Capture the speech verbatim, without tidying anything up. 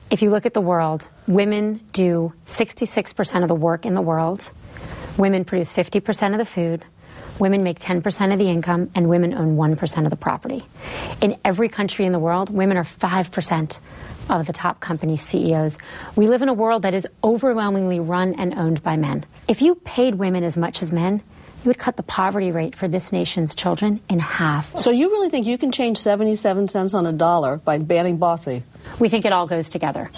If you look at the world, women do sixty-six percent of the work in the world. Women produce fifty percent of the food. Women make ten percent of the income, and women own one percent of the property. In every country in the world, women are five percent of the top company C E Os. We live in a world that is overwhelmingly run and owned by men. If you paid women as much as men, you would cut the poverty rate for this nation's children in half. So you really think you can change seventy-seven cents on a dollar by banning Bossy? We think it all goes together.